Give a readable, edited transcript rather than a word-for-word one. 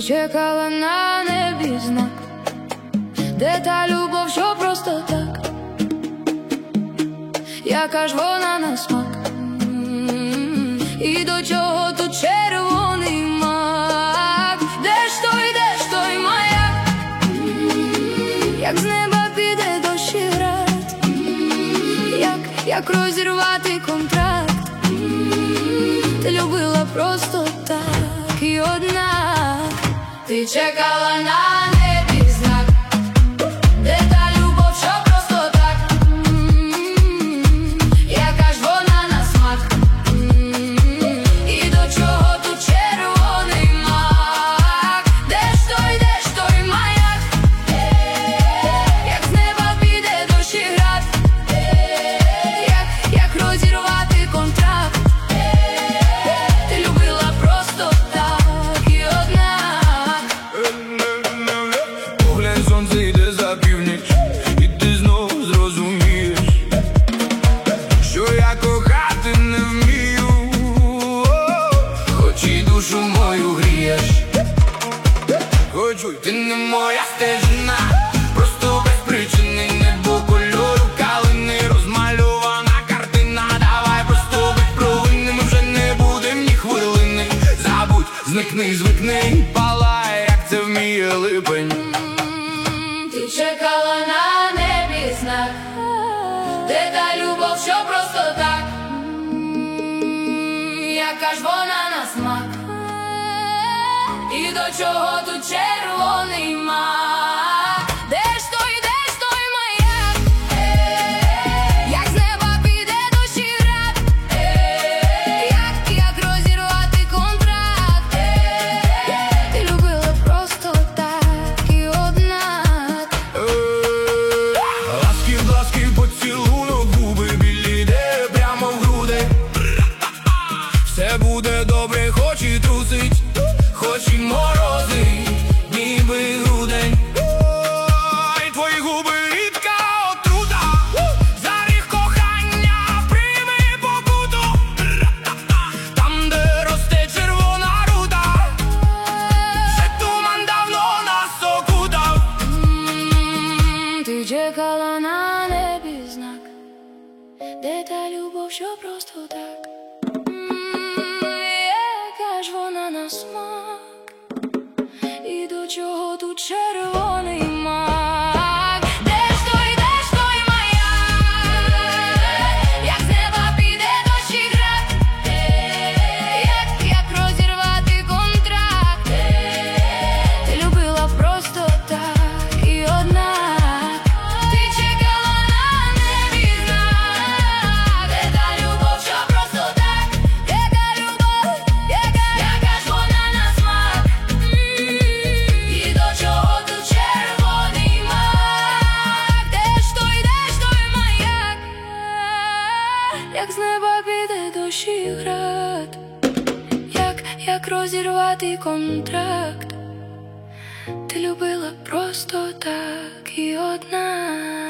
чекала на небі знак, де та любов, що просто так, яка ж вона на смак, і до чого тут червоний мак? Де ж той маяк? Як з неба піде дощ і град, як розірвати контракт? Ти любила просто так і однак, ти чекала на небі знак, де та любов, що просто так, яка ж вона на смак, і до чого тут червоний мак? Де ж той маяк? Як з неба піде дощ і град, як розірвати контракт? Ти любила просто так і однак. Поглянь, сонце йде за північ, і ти знов зрозумієш, що я кохати не вмію, хоч і душу мою грієш. Хочу, ти не моя стежина, просто без причини, небо кольору калини, розмальована картина. Давай просто будь провинним, ми вже не будем ні хвилини. Забудь, зникни, звикни, палай, як це вміє липень. Ти чекала на небі знак, де та любов, що просто так, яка ж вона на смак, і до чого тут червоний мак? Де ж той маяк? Як з неба піде дощ і град, як розірвати контракт? Ти любила просто так і однак. Ласків, поцілунок, губи білі, де прямо в груди. Все буде добре, хоч і трусить, хоч і морозить, ніби грудень. Ой, твої губи рідка отрута, за ріг кохання прийми покуту. Там, де росте червона рута, вже туман давно нас окутав. Ти чекала на небі знак, де та любов, що просто так, яка ж вона на смак, і до чого тут червоний мак? Де ж той маяк? Як з неба піде дощ і град, як розірвати контракт? Ти любила просто так і однак. Ти чекала на небі знак, де та любов, що просто так, яка ж вона на смак, і до чого тут червоний мак? Де ж той маяк? Як з неба піде дощ і град, як розірвати контракт? Ти любила просто так і однак.